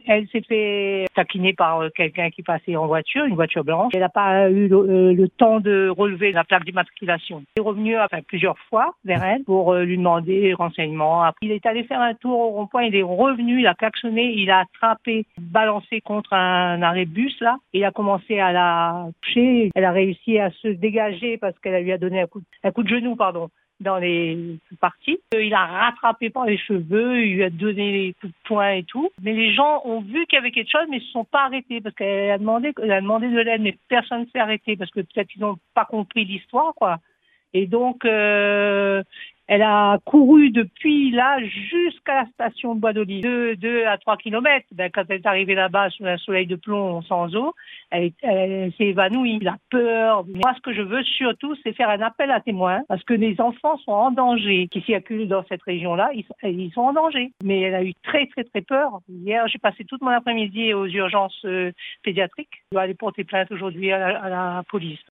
Elle s'est fait taquiner par quelqu'un qui passait en voiture, une voiture blanche. Elle n'a pas eu le temps de relever la plaque d'immatriculation. Il est revenu plusieurs fois vers elle pour lui demander des renseignements. Après, il est allé faire un tour au rond-point, il est revenu, il a klaxonné, il a attrapé, balancé contre un arrêt de bus là. Il a commencé à la toucher. Elle a réussi à se dégager parce qu'elle lui a donné un coup de genou, dans les parties. Il a rattrapé par les cheveux, il lui a donné des coups de poing et tout. Mais les gens ont vu qu'il y avait quelque chose, mais ils ne se sont pas arrêtés parce qu'elle a demandé de l'aide, mais personne ne s'est arrêté parce que peut-être qu'ils n'ont pas compris l'histoire, quoi. Et donc, elle a couru depuis là jusqu'à la station de Bois d'Olive, 2 à 3 kilomètres. Quand elle est arrivée là-bas sous un soleil de plomb sans eau, elle s'est évanouie. La peur. Moi, ce que je veux surtout, c'est faire un appel à témoins parce que les enfants sont en danger qui circulent dans cette région-là. Ils sont en danger. Mais elle a eu très, très, très peur. Hier, j'ai passé toute mon après-midi aux urgences pédiatriques. Je dois aller porter plainte aujourd'hui à la police.